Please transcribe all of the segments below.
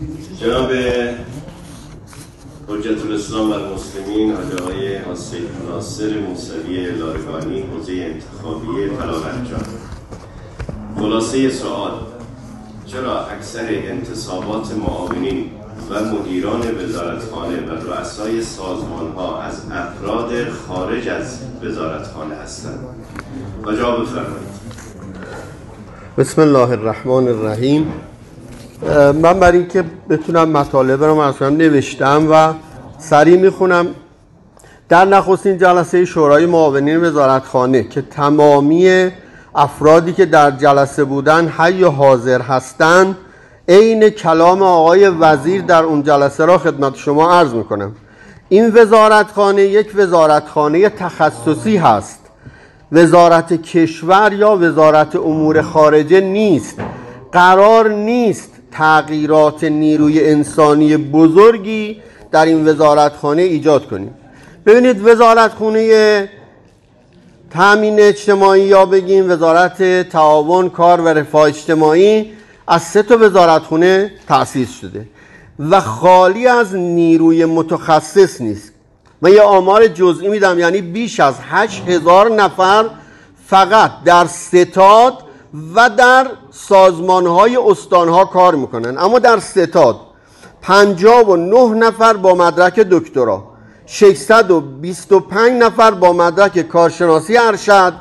جناب حجت الاسلام و المسلمین حاج آقای حسین ناصر موسوی لارگانی، حوزه انتخابی فلاحجان. خلاصه سوال: چرا اکثر انتصابات معاونین و مدیران وزارتخانه و رؤسای سازمان‌ها از افراد خارج از وزارتخانه هستند؟ و جواب بفرمایید. بسم الله الرحمن الرحیم. من برای اینکه بتونم مطالب رو مثلا نوشتم و سریع میخونم. در نخستین جلسه شورای معاونین وزارتخانه که تمامی افرادی که در جلسه بودن حی و حاضر هستند، عین کلام آقای وزیر در اون جلسه را خدمت شما عرض میکنم. این وزارتخانه یک وزارتخانه تخصصی هست. وزارت کشور یا وزارت امور خارجه نیست. قرار نیست تغییرات نیروی انسانی بزرگی در این وزارتخانه ایجاد کنیم. ببینید، وزارتخانه تامین اجتماعی یا بگیم وزارت تعاون، کار و رفاه اجتماعی از 3 تا وزارتخانه تأسیس شده و خالی از نیروی متخصص نیست. من یه آمار جزئی میدم، یعنی بیش از 8000 نفر فقط در ستاد و در سازمان‌های استان‌ها کار میکنن. اما در ستاد 59 نفر با مدرک دکترا، 625 نفر با مدرک کارشناسی ارشد،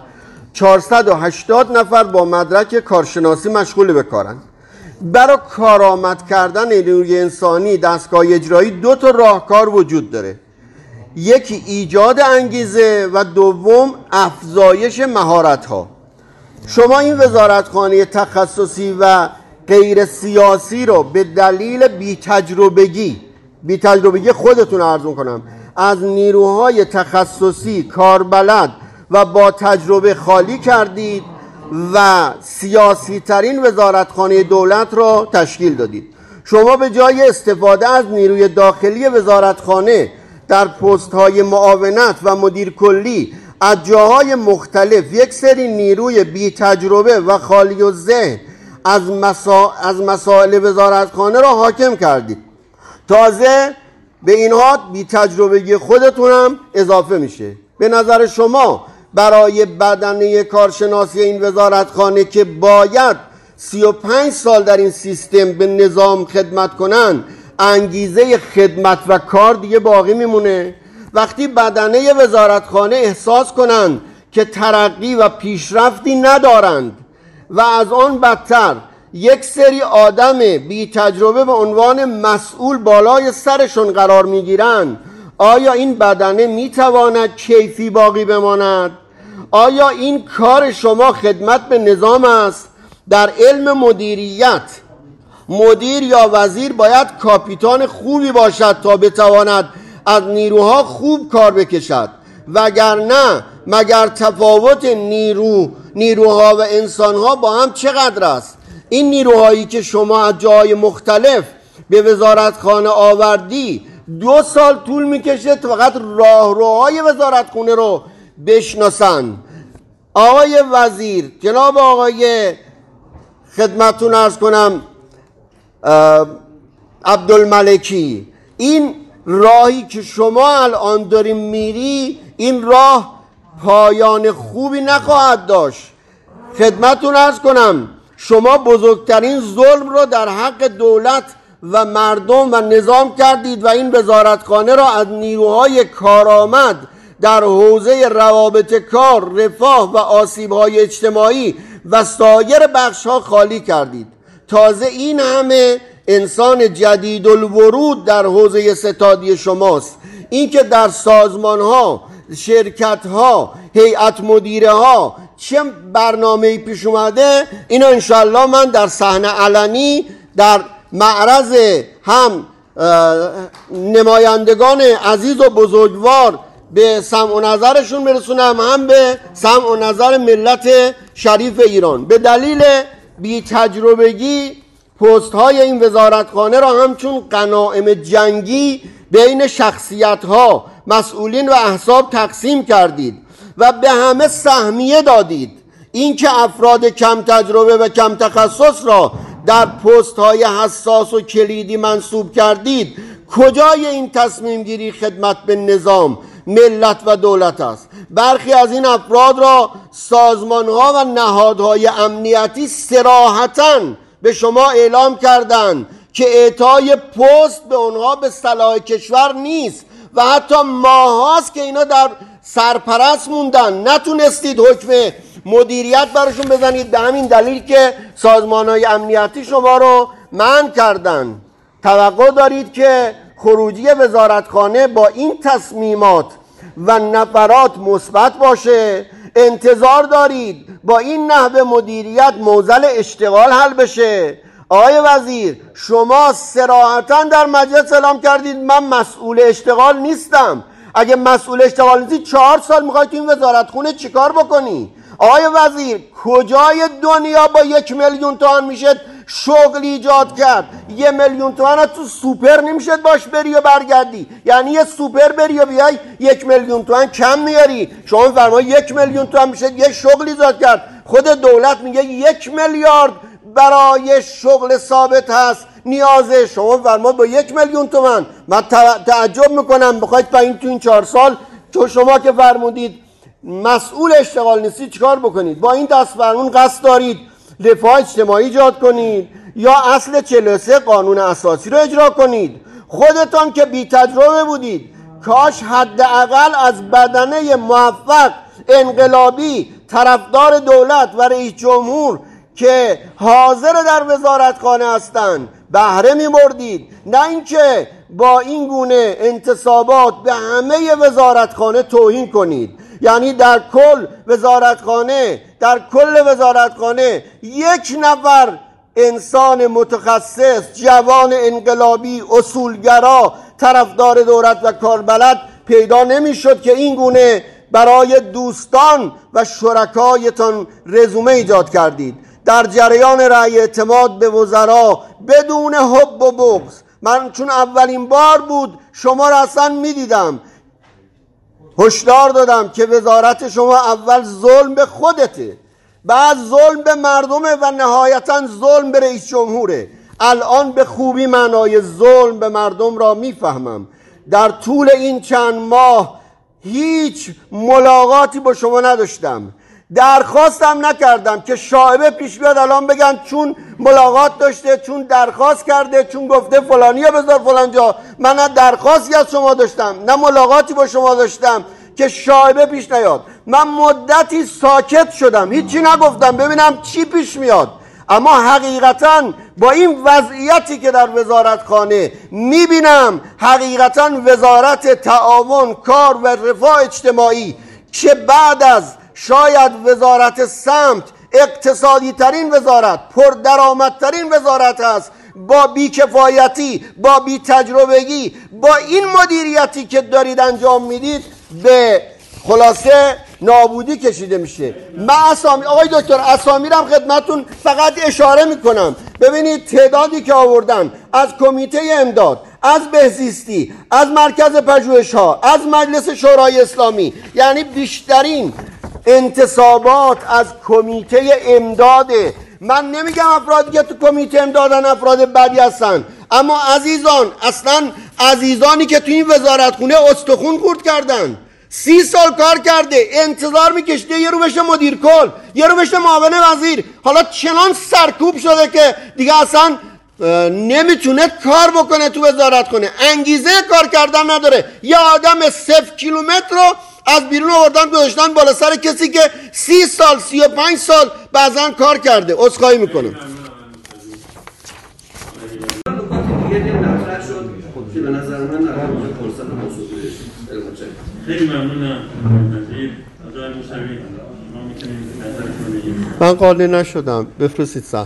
480 نفر با مدرک کارشناسی مشغول به کارن. برای کارآمد کردن نیروی انسانی دستگاه اجرایی 2 تا راهکار وجود داره. یکی ایجاد انگیزه و دوم افزایش مهارت‌ها. شما این وزارتخانه تخصصی و غیر سیاسی رو به دلیل بی‌تجربگی خودتون عرض کنم از نیروهای تخصصی کاربلد و با تجربه خالی کردید و سیاسی ترین وزارتخانه دولت را تشکیل دادید. شما به جای استفاده از نیروی داخلی وزارتخانه در پست های معاونت و مدیر کلی از جاهای مختلف یک سری نیروی بی تجربه و خالی الذهن از مسائل وزارتخانه را حاکم کردید. تازه به اینها بی تجربگی خودتون هم اضافه میشه. به نظر شما برای بدنه کارشناسی این وزارتخانه که باید 35 سال در این سیستم به نظام خدمت کنن، انگیزه خدمت و کار دیگه باقی میمونه؟ وقتی بدنه وزارتخانه احساس کنند که ترقی و پیشرفتی ندارند و از آن بدتر یک سری آدم بی تجربه به عنوان مسئول بالای سرشون قرار میگیرند، آیا این بدنه میتواند کیفی باقی بماند؟ آیا این کار شما خدمت به نظام است؟ در علم مدیریت مدیر یا وزیر باید کاپیتان خوبی باشد تا بتواند از نیروها خوب کار بکشد، وگرنه مگر تفاوت نیروها و انسانها با هم چقدر است؟ این نیروهایی که شما از جای مختلف به وزارتخانه آوردی 2 سال طول میکشه فقط راهروهای وزارتخانه رو بشناسن. آقای وزیر، جناب آقای خدمتتون عرض کنم عبدالملکی، این راهی که شما الان داریم میری، این راه پایان خوبی نخواهد داشت. خدمتتون عرض کنم شما بزرگترین ظلم رو در حق دولت و مردم و نظام کردید و این وزارتخانه را از نیروهای کارآمد در حوزه روابط کار، رفاه و آسیب‌های اجتماعی و سایر بخش‌ها خالی کردید. تازه این همه انسان جدید الورود در حوزه ستادی شماست. این که در سازمان‌ها، شرکت‌ها، هیئت مدیره ها چه برنامه‌ای پیش اومده، اینو انشالله من در صحنه علنی در معرض هم نمایندگان عزیز و بزرگوار به سمع و نظرشون برسونم، هم به سمع و نظر ملت شریف ایران. به دلیل بی تجربگی پست های این وزارتخانه را همچون غنایم جنگی بین شخصیت ها، مسئولین و احزاب تقسیم کردید و به همه سهمیه دادید. این که افراد کم تجربه و کم تخصص را در پست های حساس و کلیدی منصوب کردید، کجای این تصمیم گیری خدمت به نظام، ملت و دولت است؟ برخی از این افراد را سازمان ها و نهادهای امنیتی صراحتاً به شما اعلام کردند که اعطای پست به اونها به صلاح کشور نیست و حتی ماهاست که اینا در سرپرست موندن، نتونستید حکم مدیریت براشون بزنید، به همین دلیل که سازمان‌های امنیتی شما رو منع کردن. توقع دارید که خروجی وزارتخانه با این تصمیمات و نفرات مثبت باشه؟ انتظار دارید با این نحوه مدیریت معضل اشتغال حل بشه؟ آقای وزیر، شما صراحتاً در مجلس اعلام کردید من مسئول اشتغال نیستم. اگه مسئول اشتغال نیستی 4 سال میخوای تو این وزارتخونه چیکار بکنی؟ آقای وزیر، کجای دنیا با 1 میلیون تومان میشه شغل ایجاد کرد؟ 1 میلیون تومان تو سوپر نمیشه باش بری و برگردی؟ یعنی یه سوپر بری و بیای 1 میلیون تومان کم میاری. شما فرمایی 1 میلیون تومان میشه یه شغل ایجاد کرد. خود دولت میگه 1 میلیارد برای شغل ثابت هست نیازه، شما فرما با 1 میلیون تومان. من تعجب میکنم بخواید تو این 4 سال تو شما که فرمودید مسئول اشتغال نیستی چیکار بکنید؟ با این دست فرمون قصد دارید رفاه اجتماعی ایجاد کنید یا اصل 43 قانون اساسی رو اجرا کنید؟ خودتان که بی تجربه بودید، کاش حداقل از بدنه موفق انقلابی طرفدار دولت و رئیس جمهور که حاضر در وزارتخانه هستند بهره می‌بردید، نه اینکه با این گونه انتصابات به همه وزارتخانه توهین کنید. یعنی در کل وزارتخانه 1 نفر انسان متخصص، جوان انقلابی، اصولگرا، طرفدار دولت و کاربلد پیدا نمی‌شد که این گونه برای دوستان و شرکایتان رزومه ایجاد کردید. در جریان رأی اعتماد به وزرا بدون حب و بغض، من چون اولین بار بود شما را اصلا میدیدم، هشدار دادم که وزارت شما اول ظلم به خودته، بعد ظلم به مردمه و نهایتا ظلم به رئیس جمهوره. الان به خوبی معنای ظلم به مردم را میفهمم. در طول این چند ماه هیچ ملاقاتی با شما نداشتم، درخواستم نکردم که شایبه پیش بیاد الان بگن چون ملاقات داشته، چون درخواست کرده، چون گفته فلانیه بذار فلان جا. من نه درخواستی از شما داشتم نه ملاقاتی با شما داشتم که شایبه پیش نیاد. من مدتی ساکت شدم، هیچی نگفتم ببینم چی پیش میاد. اما حقیقتا با این وضعیتی که در وزارتخانه میبینم، حقیقتا وزارت تعاون، کار و رفاه اجتماعی که بعد از شاید وزارت سمت اقتصادی ترین وزارت، پردرآمدترین وزارت است، با بیکفایتی، با بی تجربگی، با این مدیریتی که دارید انجام میدید به خلاصه نابودی کشیده میشه. من آقای دکتر اسامی رو خدمتون فقط اشاره میکنم. ببینید تعدادی که آوردن از کمیته امداد، از بهزیستی، از مرکز پژوهش‌ها، از مجلس شورای اسلامی، یعنی بیشترین انتصابات از کمیته امداده. من نمیگم افرادی که تو کمیته امدادن افراد بدی هستن، اما عزیزان، اصلا عزیزانی که تو این وزارتخونه استخون خورد کردن، 30 سال کار کرده، انتظار میکشیده یه رو بشه مدیر کل، یه رو بشه معاون وزیر، حالا چنان سرکوب شده که دیگه اصلا نمیتونه کار بکنه تو وزارتخونه، انگیزه کار کردن نداره. یه آدم 0 کیلومتر رو از بیرون آوردن گذاشتن بالا سر کسی که 30 سال 35 سال بعضا کار کرده. عذرخواهی میکنم. که به نظر من در مورد فرصت موضوع خیلی ممنونم. من قانع نشدم، بفرستید سهم.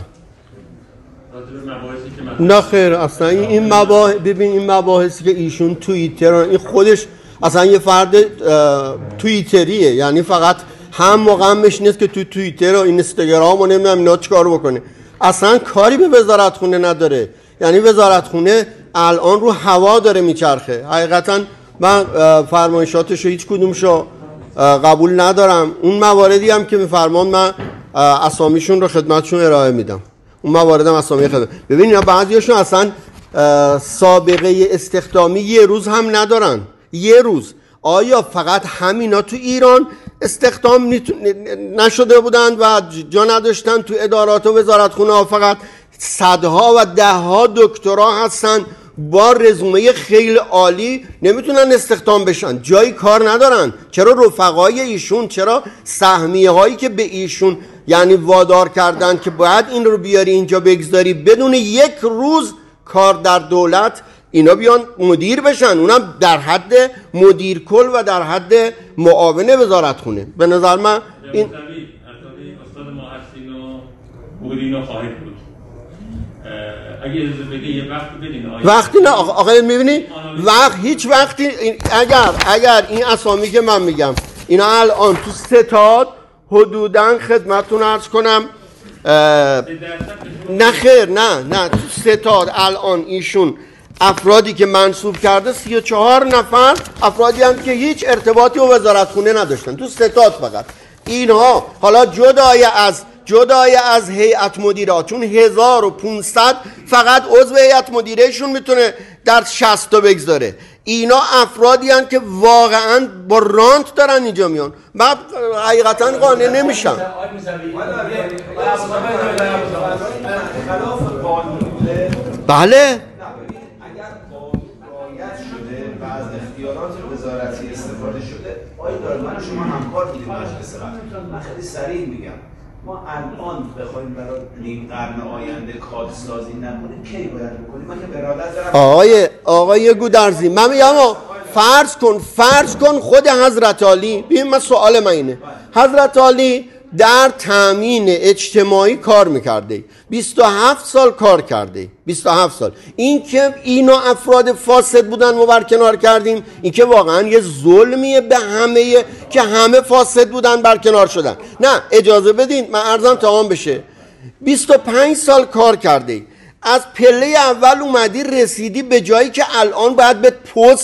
نه خیر، اصلا این ببین این مباحثی که ایشون توییتر، این خودش اصلا یه فرد توییتریه، یعنی فقط هم موقعش نیست که تو توییتر و اینستاگرام و نمیدونم اینا چیکار بکنه، اصلا کاری به وزارتخونه نداره. یعنی وزارتخونه الان رو هوا داره میچرخه. حقیقتا من فرمایشاتشو هیچ کدومشو قبول ندارم. اون مواردی هم که میفرمان من اسامیشون رو خدمتشون ارائه میدم. اون موارد هم اسامی خدمت. ببین اینا بعضیاشون اصلا سابقه استخدامی یه روز هم ندارن. یه روز. آیا فقط همینا تو ایران استخدام نشده بودند و جا نداشتن تو ادارات و وزارتخونه ها؟ فقط صدها و دهها دکترا هستن با رزومه خیلی عالی نمیتونن استخدام بشن، جایی کار ندارن. چرا رفقای ایشون، چرا سهمیه هایی که به ایشون یعنی وادار کردن که باید این رو بیاری اینجا بگذاری، بدون یک روز کار در دولت اینا بیان مدیر بشن، اونم در حد مدیر کل و در حد معاون وزارتخونه. به نظر من این استاد ما هستین و بودین خواهید بود. اگه اجازه بده یه وقت بدین وقتی نه آقا میبینی هیچ وقتی اگر این اسامی که من میگم اینا الان تو ستاد حدوداً خدمتتون عرض کنم نه خیر نه تو ستاد الان ایشون افرادی که منصوب کرده 34 نفر افرادی هستند که هیچ ارتباطی با وزارتخونه نداشتن تو ستاد. فقط اینها حالا جدای از هیئت مدیره، چون 1500 فقط عضو هیئت مدیرهشون میتونه در 60 تا بگذاره. اینا افرادی هستند که واقعا با رانت دارن اینجا میان، بعد حقیقتا قانع نمیشن. بله اختیارات وزارتی استفاده شده. آیا داره من شما همکار بودیم مجلس قبل؟ من خیلی سریع میگم ما الان بخوایم برای نیم قرن آینده کادسازی نکنیم کی باید بکنیم؟ من که برادر دارم آقای گودرزی، من میگم فرض کن خود حضرت علی، ببین من سوال من اینه، حضرت علی در تامین اجتماعی کار میکرده، 27 سال کار کرده، 27 سال. این که اینا افراد فاسد بودن ما برکنار کردیم، این که واقعا یه ظلمیه به همه که همه فاسد بودن برکنار شدن. نه اجازه بدین من عرضم تمام بشه. 25 سال کار کرده، از پله اول اومدی رسیدی به جایی که الان باید به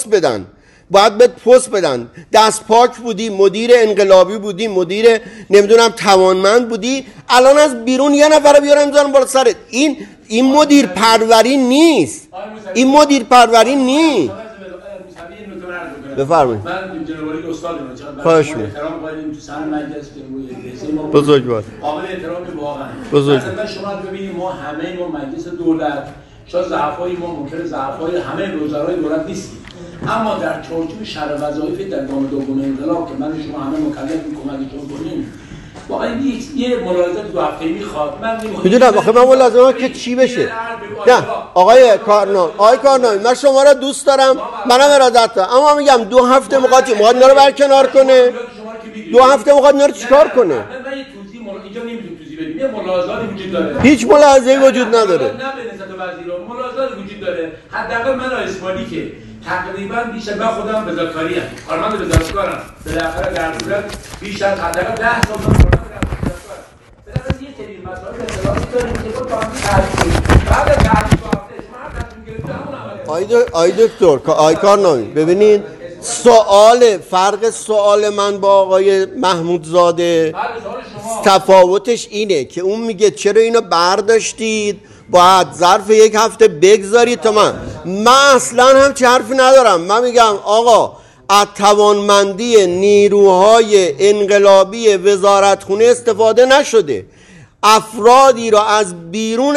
پست بدن، دست پاک بودی، مدیر انقلابی بودی، مدیر نمیدونم توانمند بودی، الان از بیرون یه نفر رو بیارن میذارن بالا سرت. این مدیر پروری نیست، این مدیر پروری نیست. بفرمایید. من جنوالی استادم، خواهش می‌کنم. احترام قائلیم تو سر مجلس که بزرگوار قابل احترام واقعا. بزرگ. مثلا شما ببینید ما همه ما مجلس دولت شاید ضعف‌های ما ممکنه ضعف‌های همه وزرای دولت نیستیم، اما در چارچوب شرح وظایف در گام دوم انقلاب که من شما همه مکلفیم کمکتون کنیم، واقعا یه ملاحظات دو هفته‌ای می‌خواد. من میدونم آخه من لازمه که چی بشه. نه آقای کارنامی من شما را دوست دارم، منم ارادت دارم، اما میگم 2 هفته می‌خواد اینا رو برکنار کنه، 2 هفته می‌خواد اینا رو چیکار کنه؟ من یه توضیح اینجا نمی‌تونم توضیح بدیم. یه ملاحظاتی وجود داره، هیچ ملاحظه‌ای وجود نداره. نه به نسبت وزیران ملاحظاتی وجود داره. حداقل من اسماعیلی که تقریبا بیشتر من خودم وزارتکاریم، کارمند وزارتکارم، بالاخره در دولت بیش از حداقل 10 سال من کارمند وزارتکارم. بالاخره یه سری مسائل اطلاعاتی داریم که با هم بعد از 10 هفته شما هر تصمیم گرفتید آی دکتر آی کارنامی ببینید فرق سوال من با آقای محمودزاده تفاوتش اینه که اون میگه چرا اینو برداشتید باید ظرف 1 هفته بگذارید تا من اصلا هم چه حرفی ندارم. من میگم آقا از توانمندی نیروهای انقلابی وزارتخونه استفاده نشده، افرادی را از بیرون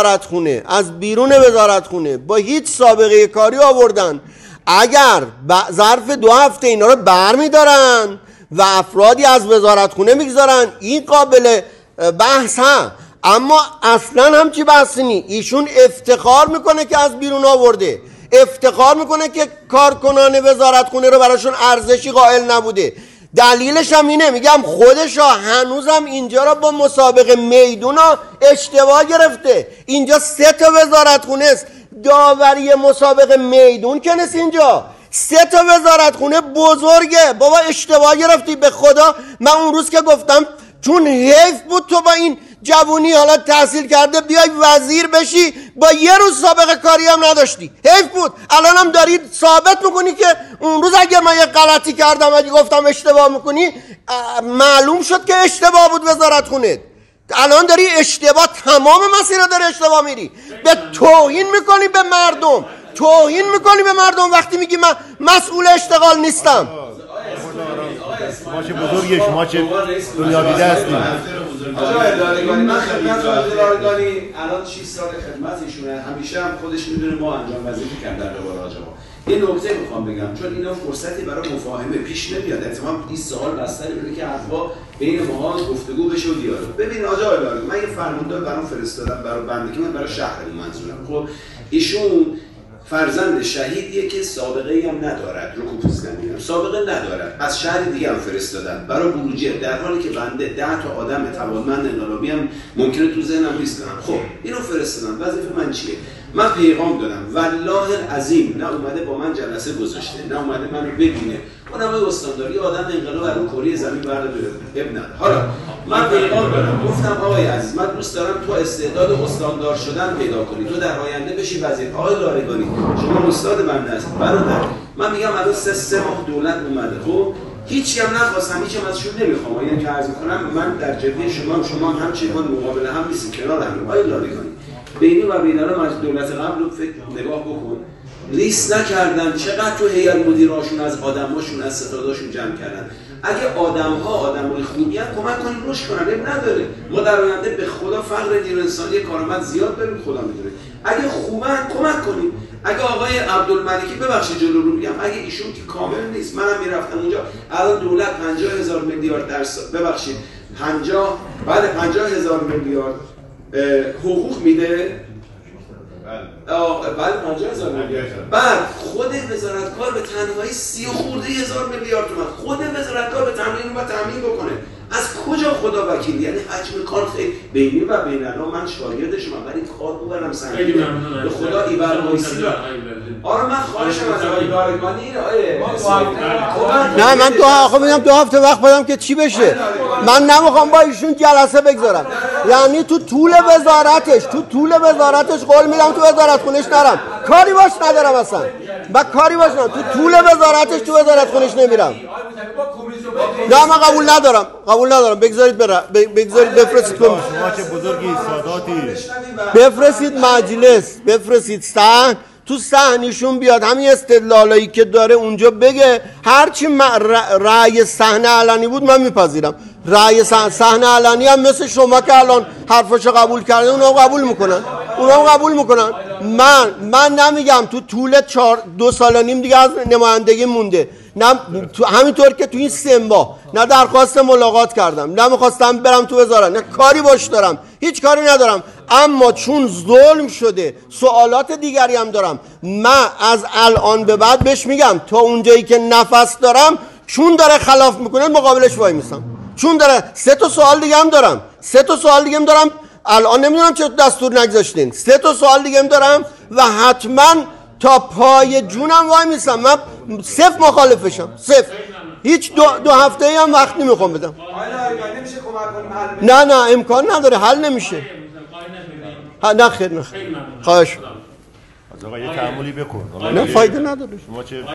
وزارتخونه با هیچ سابقه کاری آوردن. اگر ظرف 2 هفته اینا رو برمیدارن و افرادی از وزارتخونه میگذارن این قابل بحث هم، اما اصلا همچی بحثی نی. ایشون افتخار میکنه که از بیرون آورده، افتخار میکنه که کارکنان وزارتخونه رو براشون ارزشی قائل نبوده. دلیلش هم اینه، میگم خودشا هنوزم اینجا رو با مسابقه میدونا اشتباه گرفته. اینجا 3 تا وزارتخونه است، داوری مسابقه میدون که نیست، اینجا 3 تا وزارتخونه بزرگه. بابا اشتباه گرفتی به خدا. من اون روز که گفتم چون حیف بود تو با این جوونی حالا تحصیل کرده بیای وزیر بشی با 1 روز سابقه کاری هم نداشتی، حیف بود. الان هم داری ثابت میکنی که اون روز اگر من یه غلطی کردم اگه گفتم اشتباه میکنی معلوم شد که اشتباه بود وزارتخونه. الان داری اشتباه، تمام مسیرها داره اشتباه میری، به توهین میکنی به مردم، توهین میکنی به مردم وقتی میگی من مسئول اشتغال نیستم. ما چه بزرگش، ما چه دنیا دیده هستیم. آقای لارگانی، من خدمت آقای لارگانی الان 6 سال خدمت ایشونه، همیشه هم خودش میدونه ما انجام وظیفه کردن در قبال آجما. یه نکته میخوام بگم، چون اینا فرصتی برای مفاهمه پیش نمیاد، احتمال این سوال بستری بده که حرفا بین ماها گفتگو بشه و دیالوگ. ببین آقای لارگانی، من یه فرمانده برام فرستادم برای بنده که من برای شهرمون منظورم. خب ایشون فرزند شهیدیه که سابقه ای هم ندارد، رو کوپوسکن میگم، سابقه ندارد، از شهر دیگه هم فرستادن برای بروجه، در حالی که بنده 10 تا آدم توانمند انقلابی هم ممکنه تو ذهنم نیست کنم. خب اینو فرستادن، وظیفه من چیه؟ من پیغام دادم، والله العظیم نه اومده با من جلسه گذاشته، نه اومده منو ببینه، اونم استانداری آدم انقلاب رو کره زمین برده اب نداره. حالا من پیغام دادم، گفتم آقای عزیز من دوست دارم تو استعداد استاندار شدن پیدا کنی، تو در آینده بشی وزیر. آقای لارگانی شما استاد بنده هستید برادر، من میگم الان 3 ماه دولت اومده، خب هیچی هم نخواستم، هیچ هم ازشون نمیخوام، یعنی که عرض میکنم من در جبهه شما هم چیکار مقابل هم نیستیم، کنار هم. آقای لارگانی بینی و بینالا از دولت قبل رو فکر نگاه بکن، لیست نکردن چقدر تو هیئت مدیرهاشون از آدماشون از ستاداشون جمع کردن. اگه آدم‌ها آدمای خوبی ان کمک کنیم روش کنن، نمی‌داره. ما در آینده به خدا فقر نیروی انسانی کارآمد زیاد داریم، خدا می‌دونه. اگه خوبن کمک کنیم. اگه آقای عبدالملکی ببخشید جلو رو میگم، اگه ایشون که کامل نیست، منم میرفتم اونجا، الان دولت 50,000 میلیارد در ببخشید 50,000 میلیارد حقوق میده. بعد 50,000 میلیارد. بعد خود وزارتکار به تنهایی 30 خورده هزار میلیارد تومان، خود وزارتکار به تامین و تامین بکنه. از کجا خدا وکیل؟ یعنی حجم کار خیلی بینی و بین‌الملل. من شاگرد شما، ولی کار ببرم سنگینه. به خدا ایبر وایسی. آره من خواهشم از آقای لارگانی اینه. نه من دو هفته وقت بدم که چی بشه. من نمیخوام با ایشون جلسه بگذارم. یعنی تو طول وزارتش قول میدم تو وزارت خونش نرم، کاری باش ندارم اصلا. من کاری باش ندارم تو طول وزارتش، تو وزارت خونش نمیرم. نه من قبول ندارم. بگذارید بفرستید شما چه بزرگی، ساداتی، بفرستید مجلس، بفرستید صحن، تو صحنشون بیاد همین استدلالایی که داره اونجا بگه. هرچی رأی صحن علنی بود من میپذیرم. رأی صحن علنی هم مثل شما که الان حرفاشو قبول کردن اونها قبول میکنن. من نمیگم تو طول 2 سال و نیم دیگه از نمایندگی مونده، نه همینطور که تو این 3 ماه نه درخواست ملاقات کردم، نه میخواستم برم تو وزارت، نه کاری باش دارم، هیچ کاری ندارم. اما چون ظلم شده سوالات دیگری هم دارم، من از الان به بعد بهش میگم تا اونجایی که نفس دارم، چون داره خلاف میکنه مقابلش وای میسم. چون داره 3 تا سوال دیگه هم دارم، الان نمیدونم چرا دستور نگذاشتین. 3 تا سوال دیگه هم دارم و حتما تا پای جونم وای میسم. من صفر مخالفشم، صفر. هیچ 2 هفته ای هم وقت نمیخوام بدم. نه امکان نداره، حل نمیشه. نه خیر خواهش. آقا یه تعاملی بکن. نه فایده نداره. شما چه